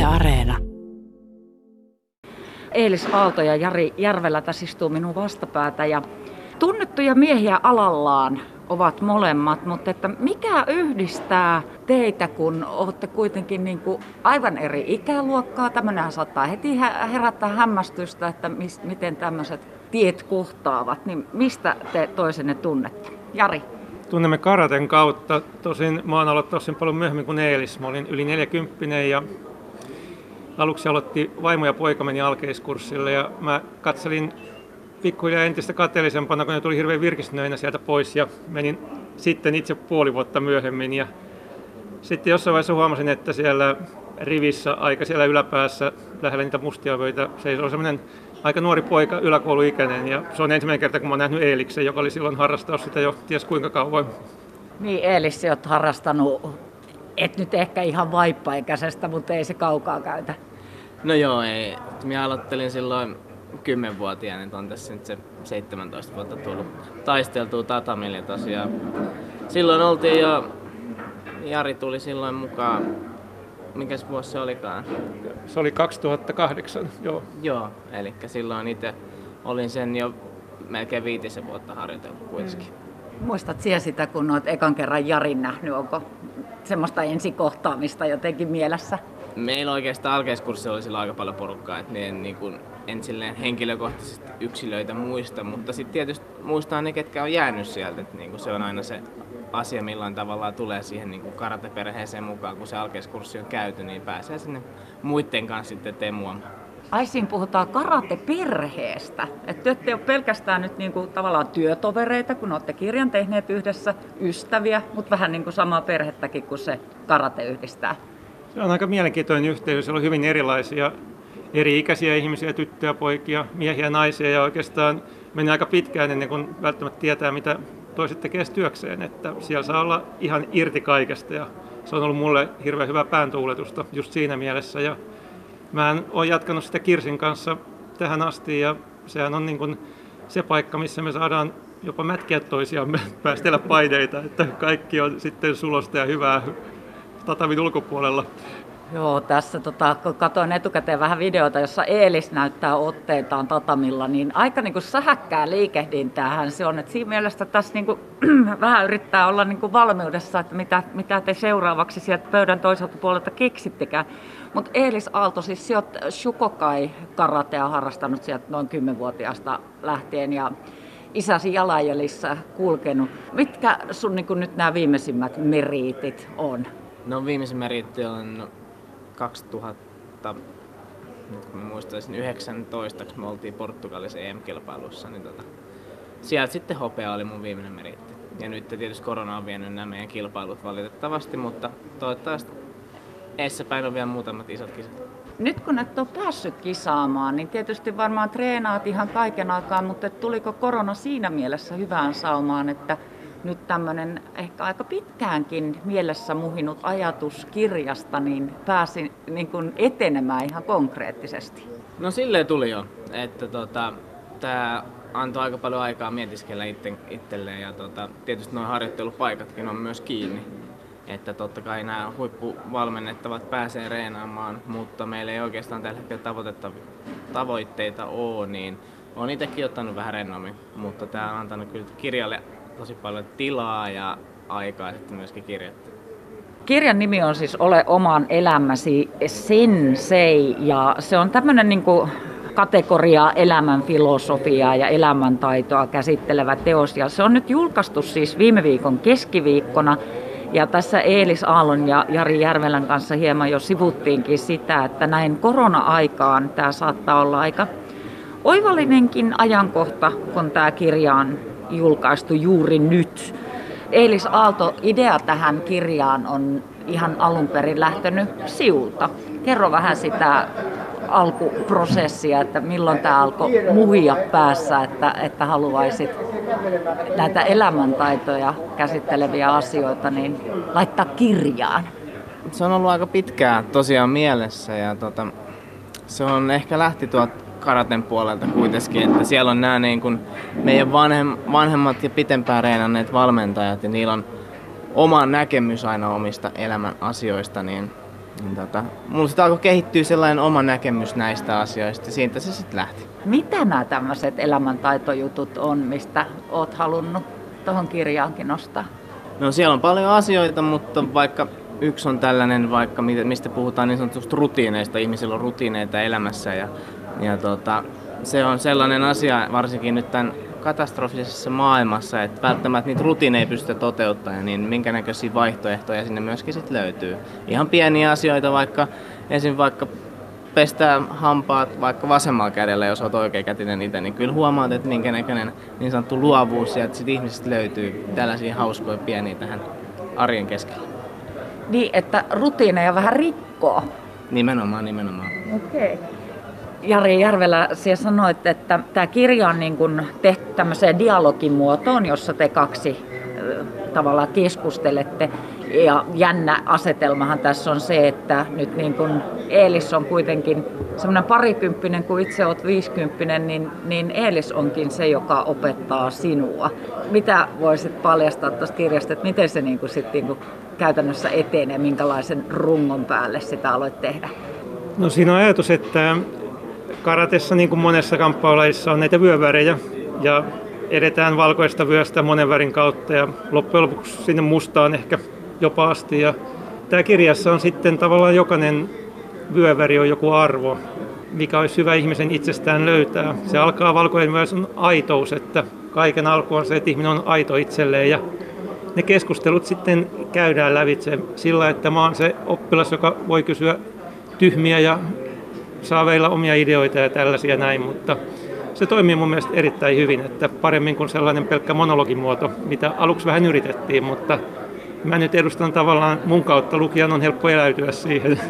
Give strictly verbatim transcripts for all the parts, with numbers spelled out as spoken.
Areena. Eelis Aalto ja Jari Järvelä tässä istuu minun vastapäätä ja tunnettuja miehiä alallaan ovat molemmat, mutta että mikä yhdistää teitä, kun olette kuitenkin niin kuin aivan eri ikäluokkaa? Tämmöinenhän saattaa heti herättää hämmästystä, että mis, miten tämmöiset tiet kohtaavat. Niin mistä te toisenne tunnette? Jari. Tunnemme karaten kautta. Tosin mä oon aloittanut tosin paljon myöhemmin kuin Eelis. Mä olin yli neljäkymppinen ja aluksi aloitti vaimo ja poika meni alkeiskurssille ja mä katselin pikkuhiljaa entistä kateellisempana, kun ne tuli hirveän virkistyneinä sieltä pois ja menin sitten itse puoli vuotta myöhemmin. Ja sitten jossain vaiheessa huomasin, että siellä rivissä aika siellä yläpäässä lähellä niitä mustia pöitä seisoo semmoinen aika nuori poika, yläkouluikäinen, ja se on ensimmäinen kerta, kun mä oon nähnyt Eeliksen, joka oli silloin harrastanut sitä jo ties kuinka kauan. Niin, Eelis, sä oot harrastanut, et nyt ehkä ihan vaippaikäisestä, mutta ei se kaukaa käytä. No joo, ei. Minä aloittelin silloin kymmenvuotiaana, niin on tässä nyt se seitsemäntoista vuotta tullut taisteltua tatamille tosiaan. Silloin oltiin jo, Jari tuli silloin mukaan. Mikäs vuosi se olikaan? Se oli kaksituhattakahdeksan, joo. Joo, eli silloin itse olin sen jo melkein viitisen vuotta harjoitellut kuitenkin. Mm. Muistat siellä sitä, kun olet ekan kerran Jarin nähnyt? Onko semmoista ensikohtaamista jotenkin mielessä? Meillä oikeastaan alkeiskurssilla oli silloin aika paljon porukkaa, että en, niin kuin, en silleen henkilökohtaisesti yksilöitä muista, mutta sitten tietysti muistaa ne, ketkä on jäänyt sieltä. Että niin kuin se on aina se asia, milloin tavallaan tulee siihen niin kuin karateperheeseen mukaan, kun se alkeiskurssi on käyty, niin pääsee sinne muiden kanssa sitten temuamaan. Ai siinä puhutaan karateperheestä. Että te ette ole pelkästään nyt niin kuin tavallaan työtovereita, kun olette kirjan tehneet yhdessä, ystäviä, mutta vähän niin kuin samaa perhettäkin, kun se karate yhdistää. Se on aika mielenkiintoinen yhteys. Siellä on hyvin erilaisia eri-ikäisiä ihmisiä, tyttöjä, poikia, miehiä ja naisia. Ja oikeastaan menee aika pitkään ennen kuin välttämättä tietää, mitä toiset tekee työkseen. Että siellä saa olla ihan irti kaikesta. Ja se on ollut mulle hirveän hyvää pääntuuletusta just siinä mielessä. Ja mä oon jatkanut sitä Kirsin kanssa tähän asti. Ja sehän on niin kuin se paikka, missä me saadaan jopa mätkiä toisiamme, päästellä paineita. Että kaikki on sitten sulosta ja hyvää tatamin ulkopuolella. Joo, tässä tota, kun katsoin etukäteen vähän videota, jossa Eelis näyttää otteitaan tatamilla, niin aika niin kuin sähäkkää liikehdintäähän se on. Et siinä mielessä tässä niin kuin, vähän yrittää olla niin kuin valmiudessa, että mitä, mitä te seuraavaksi sieltä pöydän toiselta puolelta keksittekään. Mutta Eelis Aalto, siis sä oot Shukokai-karatea harrastanut sieltä noin kymmenvuotiaasta lähtien ja isäsi jalanjäljissä kulkenut. Mitkä sun niin kuin nyt nämä viimeisimmät meriitit on? No viimeisin meriitti on kaksituhatta, nyt kun mä muistaisin yhdeksäntoista, kun me oltiin Portugalissa E M-kilpailussa, niin tota, sieltä sitten hopea oli mun viimeinen meriitti. Ja nyt tietysti korona on vienyt nämä meidän kilpailut valitettavasti, mutta toivottavasti edessäpäin on vielä muutamat isot kisat. Nyt kun et ole päässyt kisaamaan, niin tietysti varmaan treenaat ihan kaiken aikaa, mutta tuliko korona siinä mielessä hyvään saumaan, että nyt tämmöinen ehkä aika pitkäänkin mielessä muhinut ajatus kirjasta, niin pääsi niin kuin etenemään ihan konkreettisesti? No silleen tuli jo, että tota, tämä antoi aika paljon aikaa mietiskellä itte, itselleen ja tota, tietysti nuo harjoittelupaikatkin on myös kiinni. Että totta kai nämä huippuvalmennettavat pääsee reenaamaan, mutta meillä ei oikeastaan tällä hetkellä tavoitteita ole, niin olen itsekin ottanut vähän rennommin, mutta tämä on antanut kyllä kirjalle tosi paljon tilaa ja aikaa sitten myöskin kirjoittaa. Kirjan nimi on siis Ole oman elämäsi sensei ja se on tämmöinen niin kuin kategoria elämän filosofiaa ja elämäntaitoa käsittelevä teos ja se on nyt julkaistu siis viime viikon keskiviikkona. Ja tässä Eelis Aallon ja Jari Järvelän kanssa hieman jo sivuttiinkin sitä, että näin korona-aikaan tämä saattaa olla aika oivallinenkin ajankohta, kun tämä kirja on julkaistu juuri nyt. Eelis Aalto, idea tähän kirjaan on ihan alun perin lähtenyt siulta. Kerro vähän sitä alkuprosessia, että milloin tämä alkoi muhia päässä, että, että haluaisit näitä elämäntaitoja käsitteleviä asioita niin laittaa kirjaan. Se on ollut aika pitkään tosiaan mielessä ja tota, se on ehkä lähti tuolta karaten puolelta kuitenkin, että siellä on nämä niin kuin meidän vanhem, vanhemmat ja pitempään reenanneet valmentajat ja niillä on oma näkemys aina omista elämän asioista, niin Niin tota, mulla sitten alkoi kehittyä sellainen oma näkemys näistä asioista ja siitä se sitten lähti. Mitä nämä tämmöiset elämäntaitojutut on, mistä oot halunnut tuohon kirjaankin nostaa? No siellä on paljon asioita, mutta vaikka yksi on tällainen, vaikka mistä puhutaan niin sanotusti rutiineista, ihmisillä on rutiineita elämässä ja, ja tota, se on sellainen asia varsinkin nyt tämän katastrofisessa maailmassa, että välttämättä niitä rutiineja ei pystytä toteuttamaan, niin minkä näköisiä vaihtoehtoja sinne myöskin sit löytyy. Ihan pieniä asioita, vaikka esim. Vaikka pestää hampaat vaikka vasemmalla kädellä, jos olet oikeakätinen itse, niin kyllä huomaat, että minkä näköinen niin sanottu luovuus sieltä sit ihmisistä löytyy tällaisia hauskoja pieniä tähän arjen keskellä. Niin, että rutiineja vähän rikkoo. Nimenomaan, nimenomaan. Okei. Okay. Jari Järvelä, sinä sanoit, että tämä kirja on niin kuin tehty tämmöiseen dialogimuotoon, jossa te kaksi tavallaan keskustelette. Ja jännä asetelmahan tässä on se, että nyt niin kuin Eelis on kuitenkin semmoinen parikymppinen, kun itse olet viisikymppinen, niin, niin Eelis onkin se, joka opettaa sinua. Mitä voisit paljastaa tuosta kirjasta, että miten se niin kuin sit niin kuin käytännössä etenee, minkälaisen rungon päälle sitä aloit tehdä? No siinä on ajatus, että karatessa niin kuin monessa kamppailulajissa on näitä vyövärejä ja edetään valkoista vyöstä monen värin kautta ja loppujen lopuksi sinne mustaan ehkä jopa asti. Ja tämä kirjassa on sitten tavallaan jokainen vyöväri on joku arvo, mikä olisi hyvä ihmisen itsestään löytää. Se alkaa valkoinen vyössä on aitous, että kaiken alku on se, että ihminen on aito itselleen ja ne keskustelut sitten käydään lävitse sillä, että mä oon se oppilas, joka voi kysyä tyhmiä ja saa veillä omia ideoita ja tällaisia näin, mutta se toimii mun mielestä erittäin hyvin, että paremmin kuin sellainen pelkkä monologimuoto, mitä aluksi vähän yritettiin, mutta mä nyt edustan tavallaan mun kautta lukijan on helppo eläytyä siihen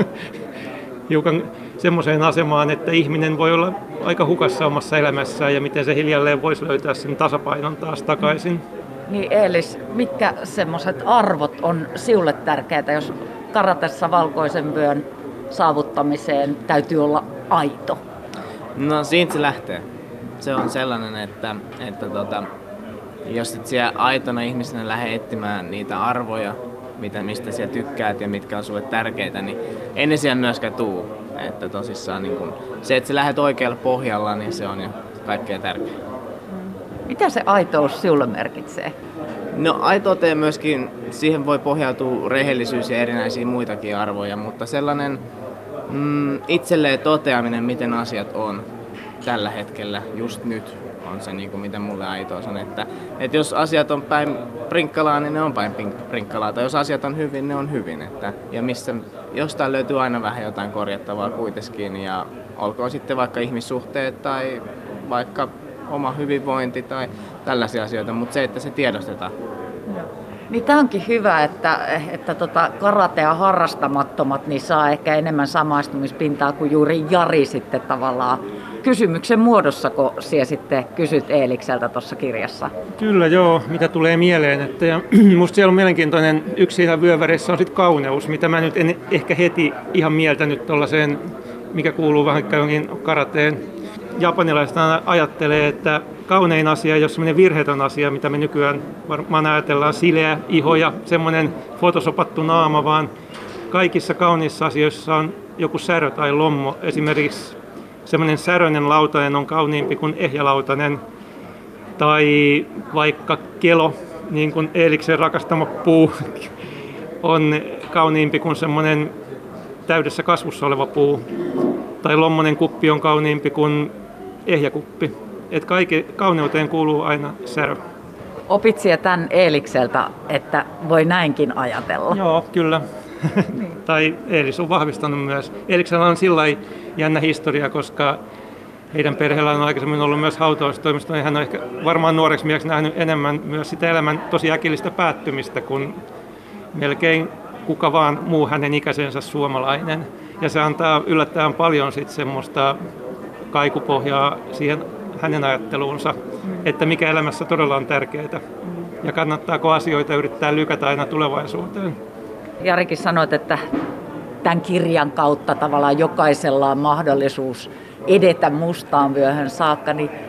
hiukan semmoiseen asemaan, että ihminen voi olla aika hukassa omassa elämässään ja miten se hiljalleen voisi löytää sen tasapainon taas takaisin. Niin Eelis, mitkä semmoiset arvot on sinulle tärkeitä, jos karatessa valkoisen vyön saavuttamiseen täytyy olla aito? No siitä se lähtee. Se on sellainen, että, että tota, jos et siellä aitona ihmisenä lähde etsimään niitä arvoja, mitä, mistä siellä tykkäät ja mitkä on sulle tärkeitä, niin ei ne siellä myöskään tuu. Että tosissaan niin kun, se, että sä lähdet oikealla pohjalla, niin se on jo kaikkein tärkein. Mitä se aitous sinulle merkitsee? No aitouteen myöskin, siihen voi pohjautua rehellisyys ja erinäisiä muitakin arvoja, mutta sellainen mm, itselleen toteaminen, miten asiat on tällä hetkellä, just nyt, on se niin kuin miten mulle aitous on. Että, että jos asiat on päin prinkkalaa, niin ne on päin prinkkalaa, tai jos asiat on hyvin, ne on hyvin. Että, ja missä, jostain löytyy aina vähän jotain korjattavaa kuitenkin, ja olkoon sitten vaikka ihmissuhteet tai vaikka oma hyvinvointi tai tällaisia asioita, mutta se, että se tiedostetaan. Niin tämä onkin hyvä, että, että tota karatea harrastamattomat niin saa ehkä enemmän samaistumispintaa kuin juuri Jari sitten tavallaan kysymyksen muodossa, kun sinä sitten kysyt Eelikseltä tuossa kirjassa. Kyllä joo, mitä tulee mieleen. Että ja, musta siellä on mielenkiintoinen, yksi siinä vyöväreissä on sitten kauneus, mitä mä nyt en ehkä heti ihan mieltänyt tuollaiseen, mikä kuuluu vähän johonkin karateen. Japanilaiset ajattelee, että kaunein asia ei ole semmoinen virheetön asia, mitä me nykyään varmaan ajatellaan, sileä iho ja semmoinen fotosopattu naama, vaan kaikissa kauniissa asioissa on joku särö tai lommo. Esimerkiksi semmoinen säröinen lautanen on kauniimpi kuin ehjälautanen, tai vaikka kelo, niin kuin Eeliksen rakastama puu, on kauniimpi kuin semmoinen täydessä kasvussa oleva puu, tai lommonen kuppi on kauniimpi kuin ehjäkuppi. Että kaikki kauneuteen kuuluu aina särö. Opit sinä tämän Eelikseltä, että voi näinkin ajatella? Joo, kyllä. Niin. Tai Eelis on vahvistanut myös. Eeliksellä on sillä lailla jännä historia, koska heidän perheellä on aikaisemmin ollut myös hautaustoimisto. Hän on ehkä varmaan nuoreksi mieheksi nähnyt enemmän myös sitä elämän tosi äkillistä päättymistä kuin melkein kuka vaan muu hänen ikäisensä suomalainen. Ja se antaa yllättävän paljon sit semmoista kaikupohjaa siihen hänen ajatteluunsa, että mikä elämässä todella on tärkeää ja kannattaako asioita yrittää lykätä aina tulevaisuuteen. Jarikin sanoit, että tämän kirjan kautta tavallaan jokaisella on mahdollisuus edetä mustaan vyöhön saakka, niin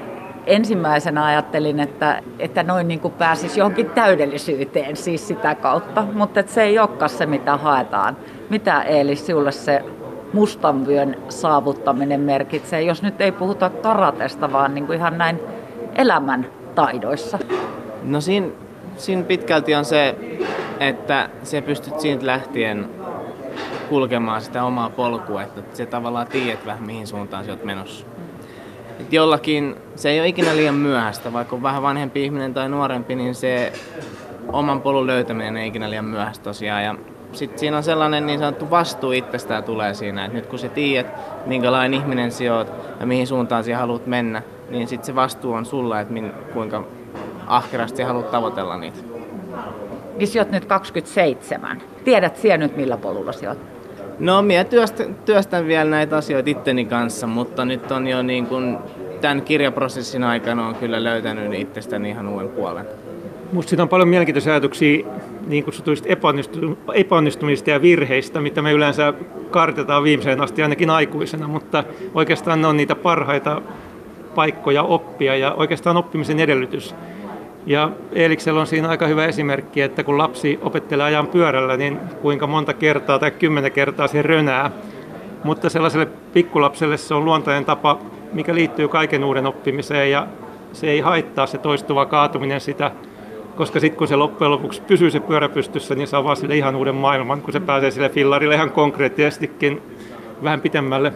ensimmäisenä ajattelin, että, että noin niin kuin pääsisi johonkin täydellisyyteen siis sitä kautta, mutta se ei olekaan se, mitä haetaan. Mitä Eelis sinulle se mustan vyön saavuttaminen merkitsee, jos nyt ei puhuta karatesta, vaan niin kuin ihan näin elämän taidoissa? No siinä, siinä pitkälti on se, että sä pystyt siitä lähtien kulkemaan sitä omaa polkua, että sä tavallaan tiedät vähän mihin suuntaan sä oot menossa. Et jollakin se ei ole ikinä liian myöhäistä, vaikka on vähän vanhempi ihminen tai nuorempi, niin se oman polun löytäminen ei ikinä liian myöhäistä tosiaan. Ja sitten siinä on sellainen niin sanottu vastuu itsestään tulee siinä, että nyt kun sä tiedät, minkälainen ihminen sä oot ja mihin suuntaan sä haluat mennä, niin sitten se vastuu on sulla, että min, kuinka ahkerasti sä haluat tavoitella niitä. Niin sä oot nyt kaksikymmentäseitsemän. Tiedät sä nyt millä polulla sä oot? No minä työstän, työstän vielä näitä asioita itteni kanssa, mutta nyt on jo niin kuin tämän kirjaprosessin aikana on kyllä löytänyt itsestäni ihan uuden puolen. Minusta siitä on paljon mielenkiintoisia ajatuksia niin kutsutuista epäonnistumista ja virheistä, mitä me yleensä kartetaan viimeiseen asti ainakin aikuisena, mutta oikeastaan ne on niitä parhaita paikkoja oppia ja oikeastaan oppimisen edellytys. Ja Eeliksellä on siinä aika hyvä esimerkki, että kun lapsi opettelee ajan pyörällä, niin kuinka monta kertaa tai kymmenen kertaa se rönää. Mutta sellaiselle pikkulapselle se on luontainen tapa, mikä liittyy kaiken uuden oppimiseen ja se ei haittaa se toistuva kaatuminen sitä, koska sitten kun se loppujen lopuksi pysyy se pyörä pystyssä, niin saa vaan sille ihan uuden maailman, kun se pääsee sille fillarille ihan konkreettisestikin vähän pitemmälle.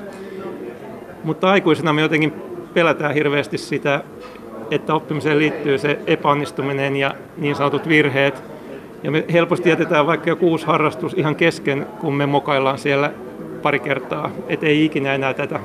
Mutta aikuisena me jotenkin pelätään hirveästi sitä, että oppimiseen liittyy se epäonnistuminen ja niin sanotut virheet. Ja me helposti jätetään vaikka joku uusi harrastus ihan kesken, kun me mokaillaan siellä pari kertaa, et ei ikinä enää tätä.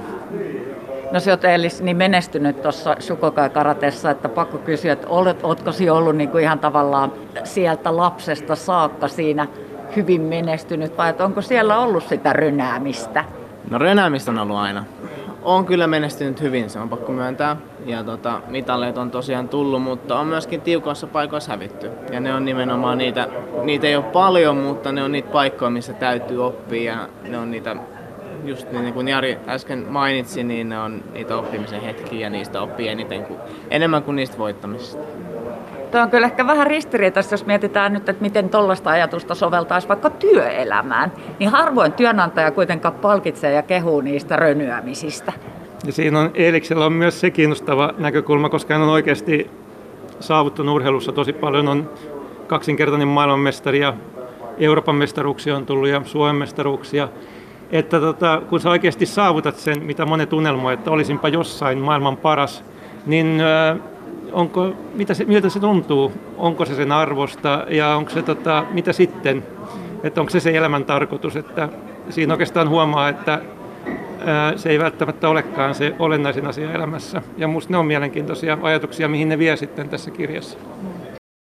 No sä oot Eelis niin menestynyt tuossa Shukokai-karatessa, että pakko kysyä, että olet, ootko sinä ollut niin kuin ihan tavallaan sieltä lapsesta saakka siinä hyvin menestynyt vai onko siellä ollut sitä rönäämistä? No rönäämistä on ollut aina. On kyllä menestynyt hyvin, se on pakko myöntää. Ja tota, mitaleita on tosiaan tullut, mutta on myöskin tiukoissa paikoissa hävitty. Ja ne on nimenomaan niitä, niitä ei ole paljon, mutta ne on niitä paikkoja, missä täytyy oppia. Ja ne on niitä, just niin kuin Jari äsken mainitsi, niin ne on niitä oppimisen hetkiä ja niistä oppii eniten kuin, enemmän kuin niistä voittamisista. Tuo on kyllä ehkä vähän ristiriitaista, jos mietitään nyt, että miten tuollaista ajatusta soveltaisi vaikka työelämään. Niin harvoin työnantaja kuitenkaan palkitsee ja kehuu niistä rönyämisistä. Ja siinä on Eeliksellä on myös se kiinnostava näkökulma, koska hän on oikeasti saavuttanut urheilussa tosi paljon. On kaksinkertainen maailmanmestari ja Euroopan mestaruuksia on tullut ja Suomen mestaruuksia. Että tota, kun sä oikeasti saavutat sen, mitä monet unelmoi, että olisinpa jossain maailman paras, niin onko, mitä se, miltä se tuntuu? Onko se sen arvosta ja onko se, tota, mitä sitten? Että onko se se elämän tarkoitus? Että siinä oikeastaan huomaa, että ää, se ei välttämättä olekaan se olennaisin asia elämässä. Ja musta ne on mielenkiintoisia ajatuksia, mihin ne vie sitten tässä kirjassa.